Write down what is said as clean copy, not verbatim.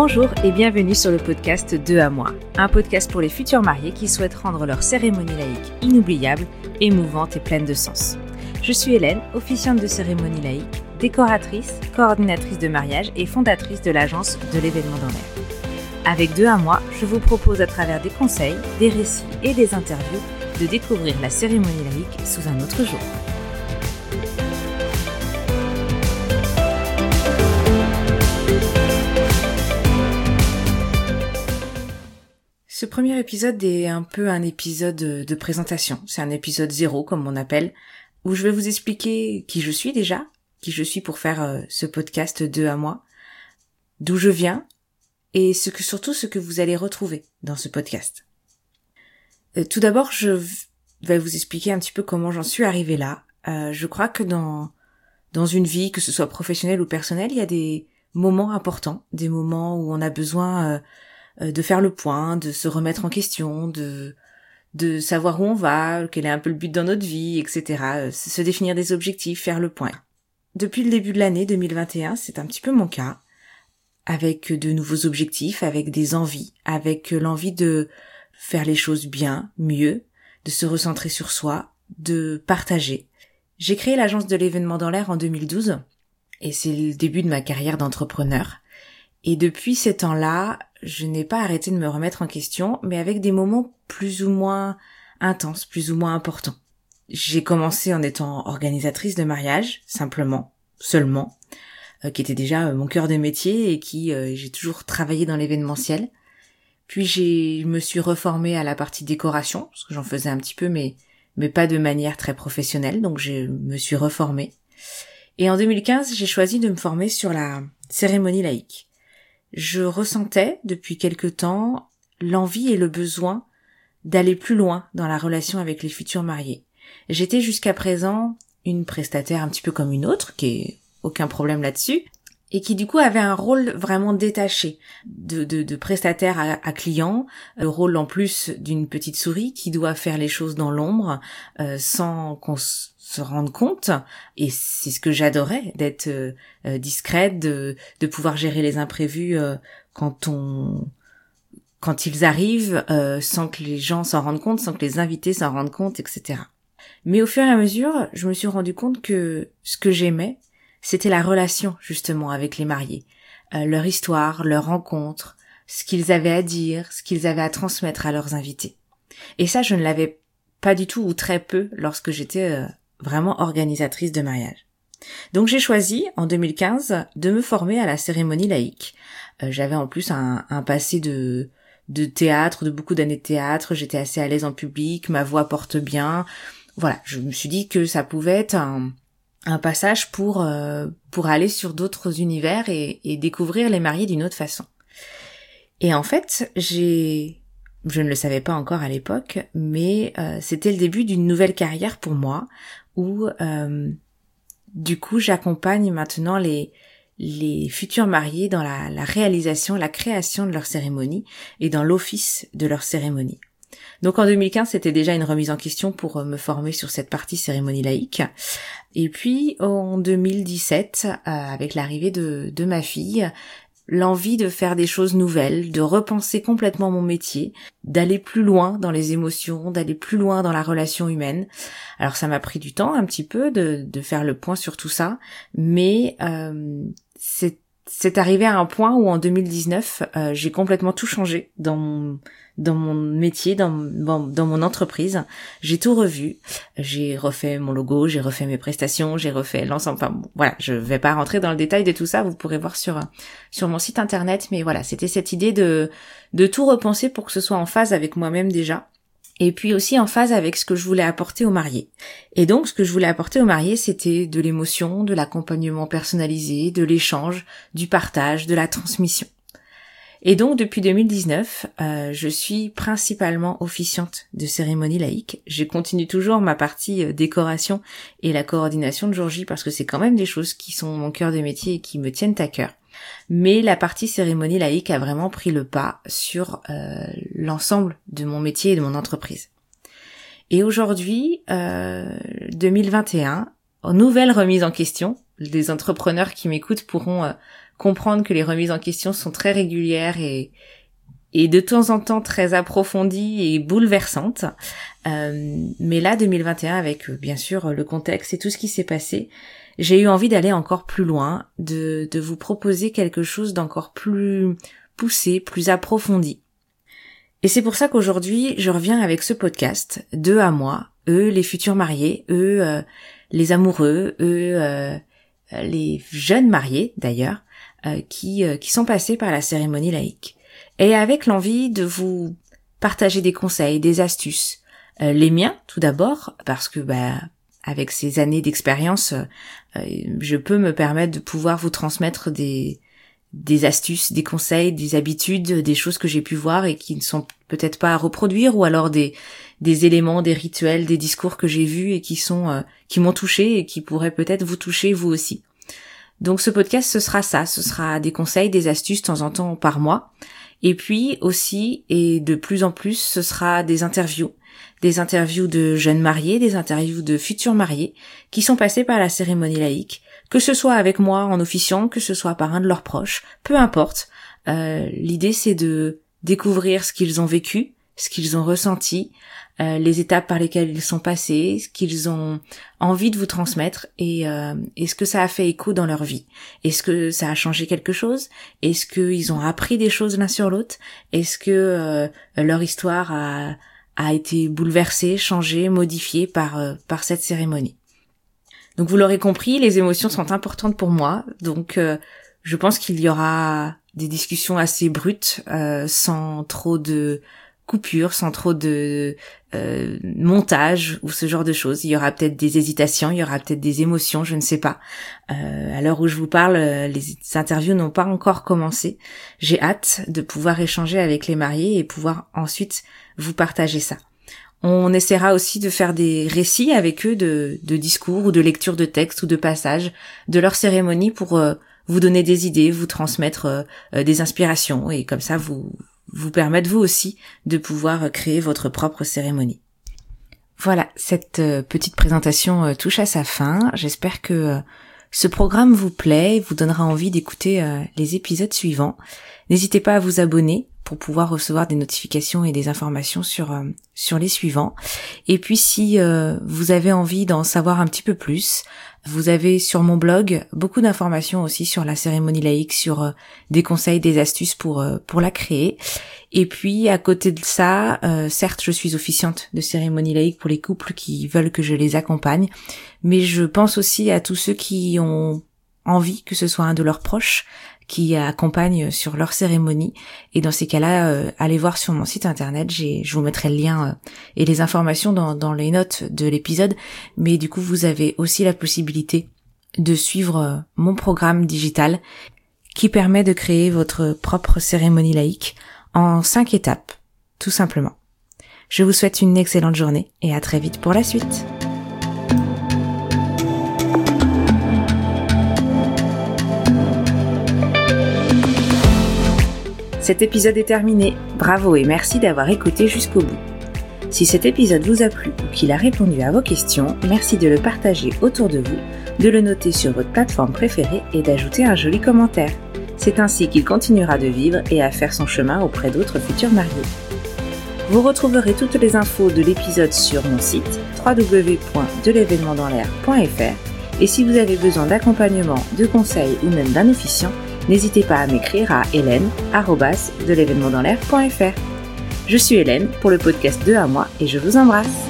Bonjour et bienvenue sur le podcast 2 à moi, un podcast pour les futurs mariés qui souhaitent rendre leur cérémonie laïque inoubliable, émouvante et pleine de sens. Je suis Hélène, officiante de cérémonie laïque, décoratrice, coordinatrice de mariage et fondatrice de l'agence de l'événement dans l'air. Avec 2 à moi, je vous propose à travers des conseils, des récits et des interviews de découvrir la cérémonie laïque sous un autre jour. Ce premier épisode est un peu un épisode de présentation. C'est un épisode 0, comme on appelle, où je vais vous expliquer qui je suis déjà, qui je suis pour faire ce podcast 2 à moi, d'où je viens, et surtout ce que vous allez retrouver dans ce podcast. Tout d'abord, je vais vous expliquer un petit peu comment j'en suis arrivée là. Je crois que dans une vie, que ce soit professionnelle ou personnelle, il y a des moments importants, des moments où on a besoin de faire le point, de se remettre en question, de savoir où on va, quel est un peu le but dans notre vie, etc. Se définir des objectifs, faire le point. Depuis le début de l'année 2021, c'est un petit peu mon cas, avec de nouveaux objectifs, avec des envies, avec l'envie de faire les choses bien, mieux, de se recentrer sur soi, de partager. J'ai créé l'agence de l'événement dans l'air en 2012, et c'est le début de ma carrière d'entrepreneur. Et depuis ces temps-là, je n'ai pas arrêté de me remettre en question, mais avec des moments plus ou moins intenses, plus ou moins importants. J'ai commencé en étant organisatrice de mariage, simplement, seulement, qui était déjà mon cœur de métier et qui j'ai toujours travaillé dans l'événementiel. Puis je me suis reformée à la partie décoration, parce que j'en faisais un petit peu, mais pas de manière très professionnelle, donc je me suis reformée. Et en 2015, j'ai choisi de me former sur la cérémonie laïque. Je ressentais depuis quelque temps l'envie et le besoin d'aller plus loin dans la relation avec les futurs mariés. J'étais jusqu'à présent une prestataire un petit peu comme une autre, qui est aucun problème là-dessus, et qui du coup avait un rôle vraiment détaché de prestataire à client, le rôle en plus d'une petite souris qui doit faire les choses dans l'ombre sans qu'on se rendre compte, et c'est ce que j'adorais, d'être discrète, de pouvoir gérer les imprévus quand ils arrivent, sans que les gens s'en rendent compte, sans que les invités s'en rendent compte, etc. Mais au fur et à mesure, je me suis rendu compte que ce que j'aimais, c'était la relation justement avec les mariés, leur histoire, leurs rencontres, ce qu'ils avaient à dire, ce qu'ils avaient à transmettre à leurs invités. Et ça, je ne l'avais pas du tout ou très peu lorsque j'étais vraiment organisatrice de mariage. Donc j'ai choisi, en 2015, de me former à la cérémonie laïque. J'avais en plus un passé de théâtre, de beaucoup d'années de théâtre, j'étais assez à l'aise en public, ma voix porte bien. Voilà, je me suis dit que ça pouvait être un passage pour aller sur d'autres univers et découvrir les mariés d'une autre façon. Et en fait, je ne le savais pas encore à l'époque, mais c'était le début d'une nouvelle carrière pour moi, où du coup j'accompagne maintenant les futurs mariés dans la réalisation, la création de leur cérémonie et dans l'office de leur cérémonie. Donc en 2015, c'était déjà une remise en question pour me former sur cette partie cérémonie laïque. Et puis en 2017, avec l'arrivée de ma fille, l'envie de faire des choses nouvelles, de repenser complètement mon métier, d'aller plus loin dans les émotions, d'aller plus loin dans la relation humaine. Alors ça m'a pris du temps un petit peu de faire le point sur tout ça, mais c'est arrivé à un point où en 2019, j'ai complètement tout changé dans mon métier, dans mon entreprise. J'ai tout revu. J'ai refait mon logo, j'ai refait mes prestations, j'ai refait l'ensemble. Enfin, bon, voilà, je vais pas rentrer dans le détail de tout ça. Vous pourrez voir sur mon site internet. Mais voilà, c'était cette idée de tout repenser pour que ce soit en phase avec moi-même déjà. Et puis aussi en phase avec ce que je voulais apporter aux mariés. Et donc, ce que je voulais apporter aux mariés, c'était de l'émotion, de l'accompagnement personnalisé, de l'échange, du partage, de la transmission. Et donc, depuis 2019, je suis principalement officiante de cérémonie laïque. Je continue toujours ma partie décoration et la coordination de jour J parce que c'est quand même des choses qui sont mon cœur de métier et qui me tiennent à cœur. Mais la partie cérémonie laïque a vraiment pris le pas sur l'ensemble de mon métier et de mon entreprise. Et aujourd'hui, 2021, nouvelle remise en question. Les entrepreneurs qui m'écoutent pourront comprendre que les remises en question sont très régulières et de temps en temps très approfondies et bouleversantes. Mais là, 2021, avec bien sûr le contexte et tout ce qui s'est passé, j'ai eu envie d'aller encore plus loin, de vous proposer quelque chose d'encore plus poussé, plus approfondi. Et c'est pour ça qu'aujourd'hui, je reviens avec ce podcast, d'eux à moi, eux les futurs mariés, eux les amoureux, eux les jeunes mariés d'ailleurs, qui sont passés par la cérémonie laïque. Et avec l'envie de vous partager des conseils, des astuces, les miens tout d'abord, parce que avec ces années d'expérience, je peux me permettre de pouvoir vous transmettre des astuces, des conseils, des habitudes, des choses que j'ai pu voir et qui ne sont peut-être pas à reproduire, ou alors des éléments, des rituels, des discours que j'ai vus et qui m'ont touché et qui pourraient peut-être vous toucher vous aussi. Donc ce podcast, ce sera ça, ce sera des conseils, des astuces de temps en temps par mois. Et puis aussi, et de plus en plus, ce sera des interviews de jeunes mariés, des interviews de futurs mariés qui sont passés par la cérémonie laïque, que ce soit avec moi en officiant, que ce soit par un de leurs proches, peu importe. L'idée, c'est de découvrir ce qu'ils ont vécu, ce qu'ils ont ressenti, les étapes par lesquelles ils sont passés, ce qu'ils ont envie de vous transmettre et ce que ça a fait écho dans leur vie. Est-ce que ça a changé quelque chose? Est-ce qu'ils ont appris des choses l'un sur l'autre? Est-ce que leur histoire a été bouleversée, changée, modifiée par cette cérémonie? Donc vous l'aurez compris, les émotions sont importantes pour moi, donc je pense qu'il y aura des discussions assez brutes, sans trop de coupures, sans trop de montage ou ce genre de choses. Il y aura peut-être des hésitations, il y aura peut-être des émotions, je ne sais pas. À l'heure où je vous parle, les interviews n'ont pas encore commencé. J'ai hâte de pouvoir échanger avec les mariés et pouvoir ensuite vous partager ça. On essaiera aussi de faire des récits avec eux de discours ou de lecture de textes ou de passages de leur cérémonie pour vous donner des idées, vous transmettre des inspirations et comme ça vous permettre vous aussi de pouvoir créer votre propre cérémonie. Voilà, cette petite présentation touche à sa fin. J'espère que ce programme vous plaît et vous donnera envie d'écouter les épisodes suivants. N'hésitez pas à vous abonner pour pouvoir recevoir des notifications et des informations sur les suivants. Et puis si vous avez envie d'en savoir un petit peu plus, vous avez sur mon blog beaucoup d'informations aussi sur la cérémonie laïque, sur des conseils, des astuces pour la créer. Et puis à côté de ça, certes je suis officiante de cérémonie laïque pour les couples qui veulent que je les accompagne, mais je pense aussi à tous ceux qui ont envie que ce soit un de leurs proches qui accompagnent sur leur cérémonie. Et dans ces cas-là, allez voir sur mon site internet, je vous mettrai le lien et les informations dans les notes de l'épisode. Mais du coup, vous avez aussi la possibilité de suivre mon programme digital qui permet de créer votre propre cérémonie laïque en 5 étapes, tout simplement. Je vous souhaite une excellente journée et à très vite pour la suite. Cet épisode est terminé. Bravo et merci d'avoir écouté jusqu'au bout. Si cet épisode vous a plu ou qu'il a répondu à vos questions, merci de le partager autour de vous, de le noter sur votre plateforme préférée et d'ajouter un joli commentaire. C'est ainsi qu'il continuera de vivre et à faire son chemin auprès d'autres futurs mariés. Vous retrouverez toutes les infos de l'épisode sur mon site www.delevénementdanslair.fr et si vous avez besoin d'accompagnement, de conseils ou même d'un officiant, n'hésitez pas à m'écrire à hélène@delevénementdanslair.fr. Je suis Hélène pour le podcast 2 à moi et je vous embrasse.